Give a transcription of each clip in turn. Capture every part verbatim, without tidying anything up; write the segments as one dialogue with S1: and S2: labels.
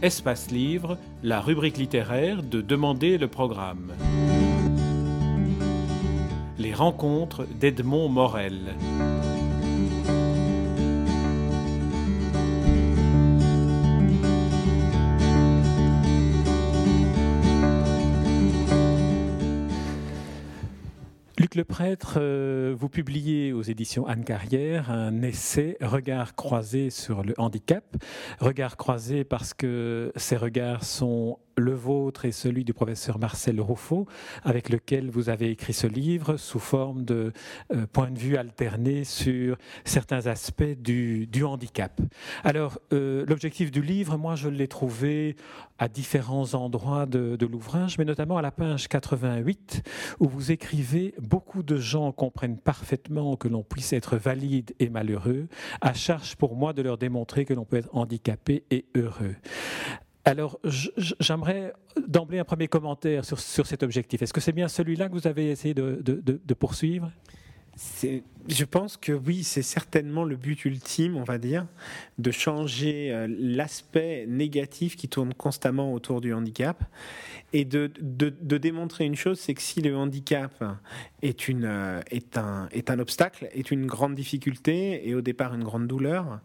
S1: Espace Livre, la rubrique littéraire de Demander le programme. Les rencontres d'Edmond Morel. Luc Leprêtre, euh, vous publiez aux éditions Anne Carrière un essai « Regards croisés sur le handicap ». Regards croisés parce que ces regards sont le vôtre et celui du professeur Marcel Rouffaut, avec lequel vous avez écrit ce livre sous forme de euh, points de vue alternés sur certains aspects du, du handicap. Alors, euh, l'objectif du livre, moi, je l'ai trouvé à différents endroits de, de l'ouvrage, mais notamment à la page quatre-vingt-huit, où vous écrivez « Beaucoup de gens comprennent parfaitement que l'on puisse être valide et malheureux. À charge pour moi de leur démontrer que l'on peut être handicapé et heureux. » Alors, j'aimerais d'emblée un premier commentaire sur, sur cet objectif. Est-ce que c'est bien celui-là que vous avez essayé de, de, de, de poursuivre ?
S2: C'est, je pense que oui, c'est certainement le but ultime, on va dire, de changer euh, l'aspect négatif qui tourne constamment autour du handicap et de, de, de démontrer une chose, c'est que si le handicap est, une, euh, est, un, est un obstacle, est une grande difficulté et au départ une grande douleur,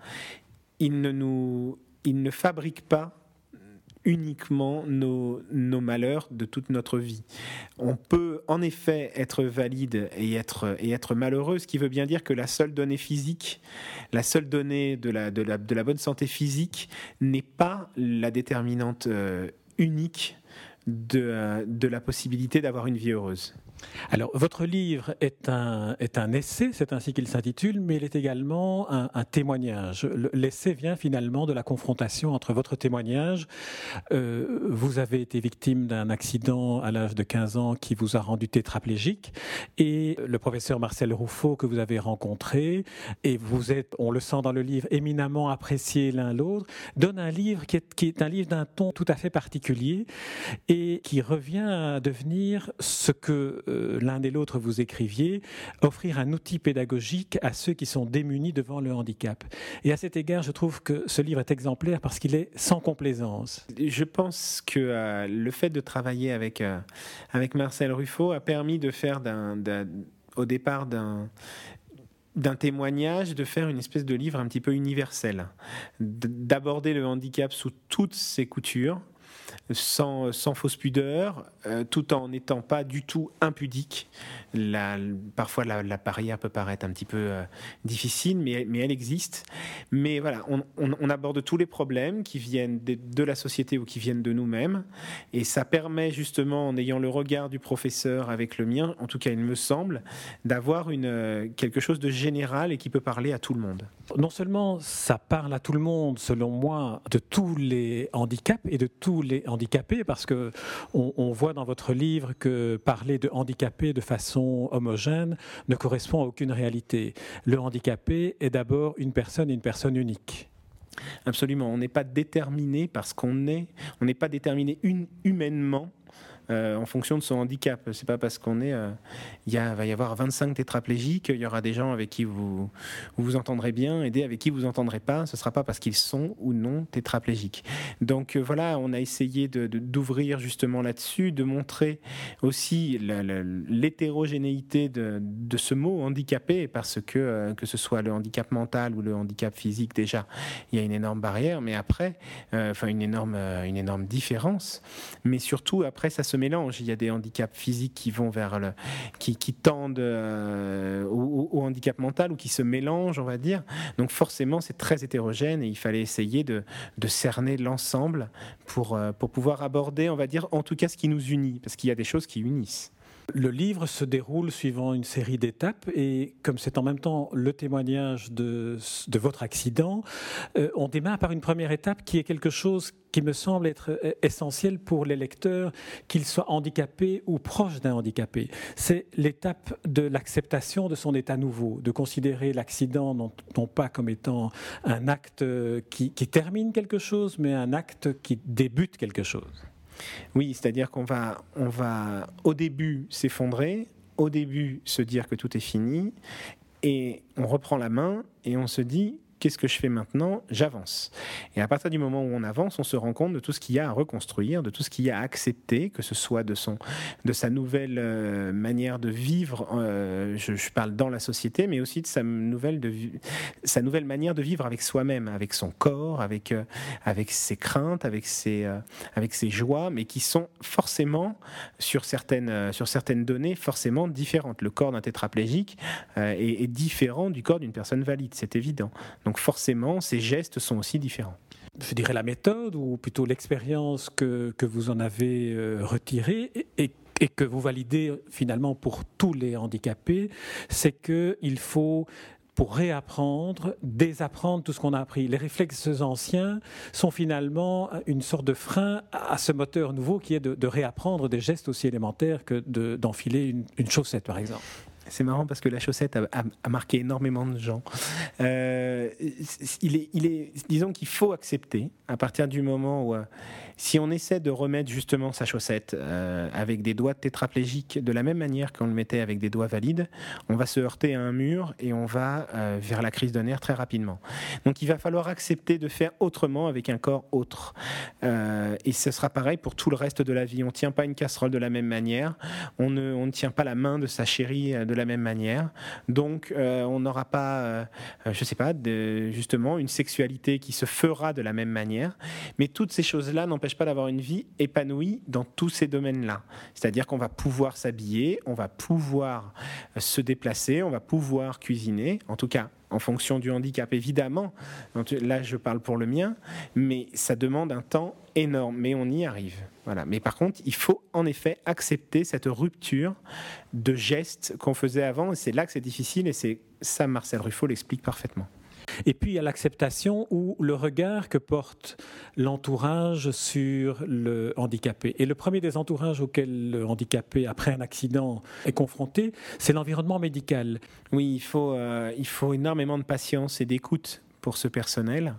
S2: il ne, nous, il ne fabrique pas uniquement nos, nos malheurs de toute notre vie. On peut en effet être valide et être, et être malheureux, ce qui veut bien dire que la seule donnée physique, la seule donnée de la, de la, de la bonne santé physique n'est pas la déterminante euh, unique de, euh, de la possibilité d'avoir une vie heureuse.
S1: Alors, votre livre est un, est un essai, c'est ainsi qu'il s'intitule, mais il est également un, un témoignage. L'essai vient finalement de la confrontation entre votre témoignage. Euh, vous avez été victime d'un accident à l'âge de quinze ans qui vous a rendu tétraplégique, et le professeur Marcel Rouffaut que vous avez rencontré, et vous êtes, on le sent dans le livre, éminemment appréciés l'un l'autre, donne un livre qui est, qui est un livre d'un ton tout à fait particulier et qui revient à devenir ce que Euh, l'un et l'autre vous écriviez, offrir un outil pédagogique à ceux qui sont démunis devant le handicap. Et à cet égard, je trouve que ce livre est exemplaire parce qu'il est sans complaisance.
S2: Je pense que euh, le fait de travailler avec, euh, avec Marcel Rouffaut a permis de faire d'un, d'un, au départ d'un d'un témoignage, de faire une espèce de livre un petit peu universel, d'aborder le handicap sous toutes ses coutures, Sans, sans fausse pudeur, euh, tout en n'étant pas du tout impudique. La, parfois, la, la barrière peut paraître un petit peu euh, difficile, mais, mais elle existe. Mais voilà, on, on, on aborde tous les problèmes qui viennent de, de la société ou qui viennent de nous-mêmes. Et ça permet justement, en ayant le regard du professeur avec le mien, en tout cas il me semble, d'avoir une, quelque chose de général et qui peut parler à tout le monde.
S1: Non seulement ça parle à tout le monde, selon moi, de tous les handicaps et de tous les handicapés, parce que on, on voit dans votre livre que parler de handicapé de façon homogène ne correspond à aucune réalité. Le handicapé est d'abord une personne, une personne unique.
S2: Absolument, on n'est pas déterminé parce qu'on est, on n'est pas déterminé une, humainement Euh, en fonction de son handicap. C'est pas parce qu'on est, euh, il y a, va y avoir vingt-cinq tétraplégiques, il y aura des gens avec qui vous vous, vous entendrez bien, et des avec qui vous entendrez pas. Ce sera pas parce qu'ils sont ou non tétraplégiques. Donc euh, voilà, on a essayé de, de, d'ouvrir justement là-dessus, de montrer aussi la, la, l'hétérogénéité de, de ce mot handicapé, parce que euh, que ce soit le handicap mental ou le handicap physique, déjà il y a une énorme barrière, mais après, euh, enfin une énorme euh, une énorme différence. Mais surtout après, ça se mélange. Il y a des handicaps physiques qui vont vers le, qui, qui tendent euh, au, au handicap mental ou qui se mélangent, on va dire. Donc forcément, c'est très hétérogène et il fallait essayer de, de cerner l'ensemble pour, euh, pour pouvoir aborder, on va dire, en tout cas ce qui nous unit, parce qu'il y a des choses qui unissent.
S1: Le livre se déroule suivant une série d'étapes et comme c'est en même temps le témoignage de, de votre accident, euh, on démarre par une première étape qui est quelque chose qui me semble être essentiel pour les lecteurs, qu'ils soient handicapés ou proches d'un handicapé. C'est l'étape de l'acceptation de son état nouveau, de considérer l'accident non, non pas comme étant un acte qui, qui termine quelque chose, mais un acte qui débute quelque chose.
S2: Oui, c'est-à-dire qu'on va, on va au début s'effondrer, au début se dire que tout est fini, et on reprend la main et on se dit qu'est-ce que je fais maintenant ? J'avance. Et à partir du moment où on avance, on se rend compte de tout ce qu'il y a à reconstruire, de tout ce qu'il y a à accepter, que ce soit de, son, de sa nouvelle euh, manière de vivre, euh, je, je parle dans la société, mais aussi de sa nouvelle, de, sa nouvelle manière de vivre avec soi-même, avec son corps, avec, euh, avec ses craintes, avec ses, euh, avec ses joies, mais qui sont forcément, sur certaines, euh, sur certaines données, forcément différentes. Le corps d'un tétraplégique euh, est, est différent du corps d'une personne valide, c'est évident. Donc forcément, ces gestes sont aussi différents.
S1: Je dirais la méthode, ou plutôt l'expérience que, que vous en avez euh, retirée et, et, et que vous validez finalement pour tous les handicapés, c'est qu'il faut, pour réapprendre, désapprendre tout ce qu'on a appris. Les réflexes anciens sont finalement une sorte de frein à ce moteur nouveau qui est de, de réapprendre des gestes aussi élémentaires que de, d'enfiler une, une chaussette, par exemple.
S2: C'est marrant parce que la chaussette a, a, a marqué énormément de gens. Euh, il est, il est, disons qu'il faut accepter, à partir du moment où, euh, si on essaie de remettre justement sa chaussette euh, avec des doigts tétraplégiques de la même manière qu'on le mettait avec des doigts valides, on va se heurter à un mur et on va euh, vers la crise de nerfs très rapidement. Donc il va falloir accepter de faire autrement avec un corps autre. Euh, et ce sera pareil pour tout le reste de la vie. On ne tient pas une casserole de la même manière, on ne, on ne tient pas la main de sa chérie de la même manière. Donc, euh, on n'aura pas, euh, je ne sais pas, de, justement, une sexualité qui se fera de la même manière. Mais toutes ces choses-là n'empêchent pas d'avoir une vie épanouie dans tous ces domaines-là. C'est-à-dire qu'on va pouvoir s'habiller, on va pouvoir se déplacer, on va pouvoir cuisiner, en tout cas, en fonction du handicap, évidemment. Donc, là, je parle pour le mien, mais ça demande un temps énorme, mais on y arrive. Voilà. Mais par contre, il faut en effet accepter cette rupture de gestes qu'on faisait avant, et c'est là que c'est difficile, et c'est ça, Marcel Ruffo l'explique parfaitement.
S1: Et puis il y a l'acceptation ou le regard que porte l'entourage sur le handicapé. Et le premier des entourages auxquels le handicapé, après un accident, est confronté, c'est l'environnement médical.
S2: Oui, il faut, euh, il faut énormément de patience et d'écoute pour ce personnel.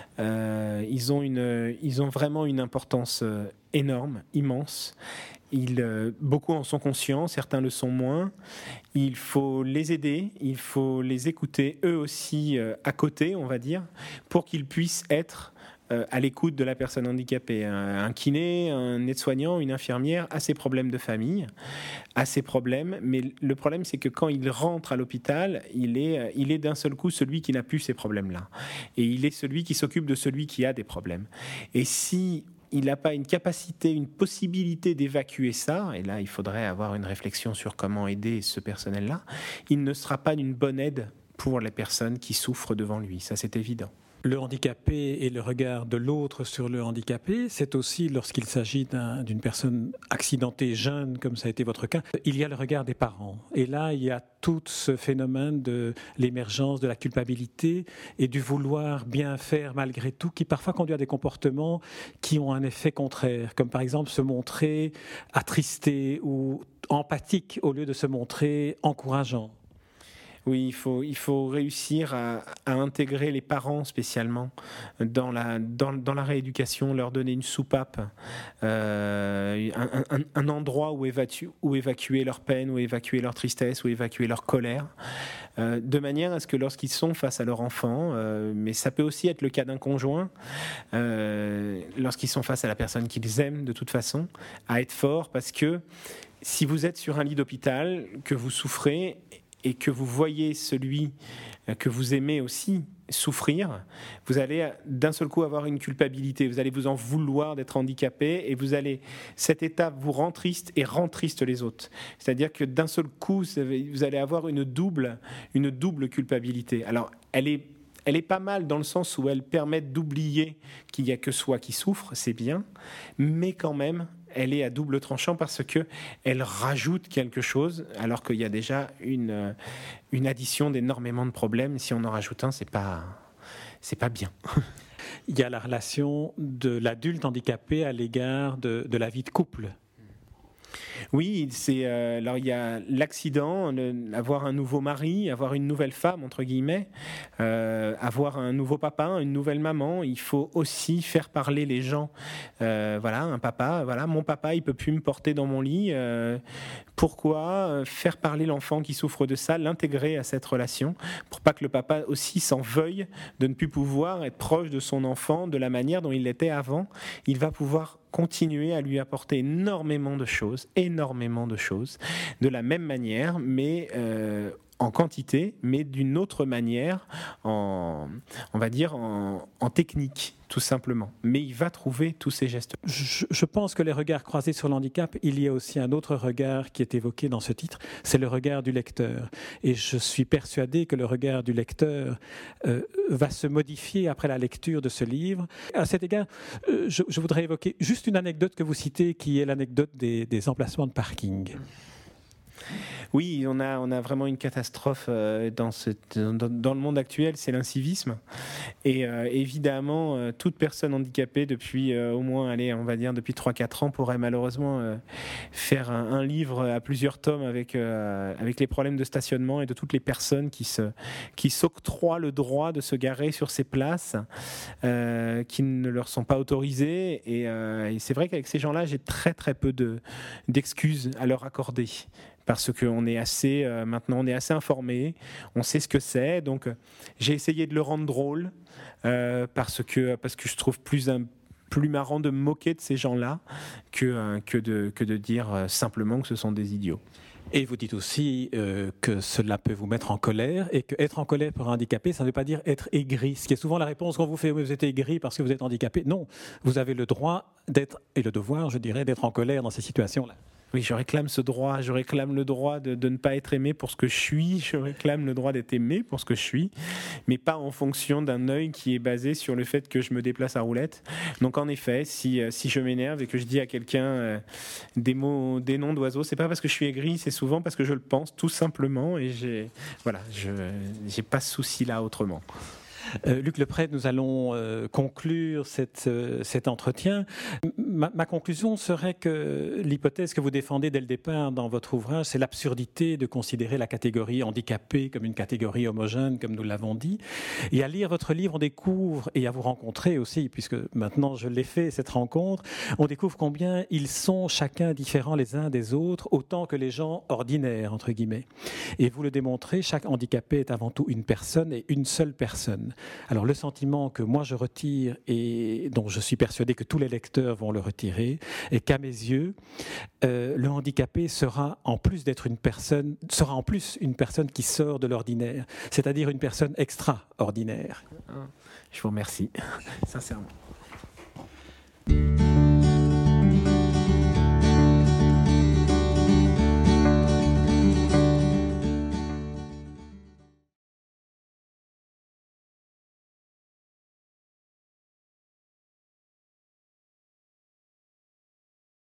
S2: Euh, ils ont une, ils ont vraiment une importance énorme, immense. Ils, euh, beaucoup en sont conscients, certains le sont moins. Il faut les aider, il faut les écouter, eux aussi euh, à côté, on va dire, pour qu'ils puissent être euh, à l'écoute de la personne handicapée. Un, un kiné, un aide-soignant, une infirmière a ses problèmes de famille, a ses problèmes, mais le problème c'est que quand il rentre à l'hôpital, il est, il est d'un seul coup celui qui n'a plus ces problèmes-là. Et il est celui qui s'occupe de celui qui a des problèmes. Et si il n'a pas une capacité, une possibilité d'évacuer ça, et là il faudrait avoir une réflexion sur comment aider ce personnel-là, il ne sera pas d'une bonne aide pour les personnes qui souffrent devant lui, ça c'est évident.
S1: Le handicapé et le regard de l'autre sur le handicapé, c'est aussi lorsqu'il s'agit d'un, d'une personne accidentée jeune, comme ça a été votre cas, il y a le regard des parents. Et là, il y a tout ce phénomène de l'émergence de la culpabilité et du vouloir bien faire malgré tout, qui parfois conduit à des comportements qui ont un effet contraire, comme par exemple se montrer attristé ou empathique au lieu de se montrer encourageant.
S2: Oui, il faut, il faut réussir à, à intégrer les parents spécialement dans la, dans, dans la rééducation, leur donner une soupape, euh, un, un, un endroit où, évatu, où évacuer leur peine, où évacuer leur tristesse, où évacuer leur colère, euh, de manière à ce que lorsqu'ils sont face à leur enfant, euh, mais ça peut aussi être le cas d'un conjoint, euh, lorsqu'ils sont face à la personne qu'ils aiment de toute façon, à être fort, parce que si vous êtes sur un lit d'hôpital, que vous souffrez, et que vous voyez celui que vous aimez aussi souffrir, vous allez d'un seul coup avoir une culpabilité, vous allez vous en vouloir d'être handicapé et vous allez, cette étape vous rend triste et rend triste les autres. C'est-à-dire que d'un seul coup, vous allez avoir une double, une double culpabilité. Alors, elle est Elle est pas mal dans le sens où elle permet d'oublier qu'il n'y a que soi qui souffre, c'est bien, mais quand même, elle est à double tranchant parce qu'elle rajoute quelque chose, alors qu'il y a déjà une, une addition d'énormément de problèmes. Si on en rajoute un, c'est pas, c'est pas bien.
S1: Il y a la relation de l'adulte handicapé à l'égard de, de la vie de couple.
S2: Oui, c'est euh, alors il y a l'accident, le, avoir un nouveau mari, avoir une nouvelle femme entre guillemets, euh, avoir un nouveau papa, une nouvelle maman. Il faut aussi faire parler les gens. Euh, voilà, un papa, voilà, mon papa, il peut plus me porter dans mon lit. Euh, pourquoi faire parler l'enfant qui souffre de ça, l'intégrer à cette relation, pour pas que le papa aussi s'en veuille de ne plus pouvoir être proche de son enfant de la manière dont il l'était avant. Il va pouvoir continuer à lui apporter énormément de choses, énormément de choses, de la même manière, mais euh, en quantité, mais d'une autre manière, en, on va dire en, en technique, tout simplement. Mais il va trouver tous ces gestes.
S1: Je, je pense que les regards croisés sur l'handicap, il y a aussi un autre regard qui est évoqué dans ce titre, c'est le regard du lecteur. Et je suis persuadé que le regard du lecteur euh, va se modifier après la lecture de ce livre. À cet égard, euh, je, je voudrais évoquer juste une anecdote que vous citez, qui est l'anecdote des, des emplacements de parking.
S2: Oui, on a, on a vraiment une catastrophe euh, dans, ce, dans, dans le monde actuel, c'est l'incivisme. Et euh, évidemment, euh, toute personne handicapée depuis euh, au moins, allez, on va dire depuis trois quatre ans pourrait malheureusement euh, faire un, un livre à plusieurs tomes avec, euh, avec les problèmes de stationnement et de toutes les personnes qui, se, qui s'octroient le droit de se garer sur ces places euh, qui ne leur sont pas autorisées. Et, euh, et c'est vrai qu'avec ces gens-là, j'ai très très peu de, d'excuses à leur accorder. Parce qu'on est assez, euh, maintenant, on est assez informé, on sait ce que c'est. Donc, euh, j'ai essayé de le rendre drôle euh, parce que parce que je trouve plus un, plus marrant de me moquer de ces gens-là que euh, que de que de dire euh, simplement que ce sont des idiots.
S1: Et vous dites aussi euh, que cela peut vous mettre en colère et que être en colère pour un handicapé, ça ne veut pas dire être aigri. Ce qui est souvent la réponse qu'on vous fait, vous êtes aigri parce que vous êtes handicapé. Non, vous avez le droit d'être, et le devoir, je dirais, d'être en colère dans ces situations-là.
S2: Oui, je réclame ce droit, je réclame le droit de, de ne pas être aimé pour ce que je suis, je réclame le droit d'être aimé pour ce que je suis, mais pas en fonction d'un œil qui est basé sur le fait que je me déplace à roulette. Donc en effet, si, si je m'énerve et que je dis à quelqu'un euh, des mots, des noms d'oiseaux, c'est pas parce que je suis aigri, c'est souvent parce que je le pense tout simplement et j'ai, voilà, je j'ai pas ce souci-là autrement.
S1: Euh, Luc Leprêtre, nous allons euh, conclure cette, euh, cet entretien. Ma, ma conclusion serait que l'hypothèse que vous défendez dès le départ dans votre ouvrage, c'est l'absurdité de considérer la catégorie handicapée comme une catégorie homogène, comme nous l'avons dit. Et à lire votre livre, on découvre, et à vous rencontrer aussi, puisque maintenant je l'ai fait, cette rencontre, on découvre combien ils sont chacun différents les uns des autres, autant que les gens ordinaires, entre guillemets. Et vous le démontrez, chaque handicapé est avant tout une personne et une seule personne. Alors le sentiment que moi je retire et dont je suis persuadé que tous les lecteurs vont le retirer est qu'à mes yeux, euh, le handicapé sera en plus d'être une personne, sera en plus une personne qui sort de l'ordinaire, c'est-à-dire une personne extraordinaire.
S2: Je vous remercie, sincèrement.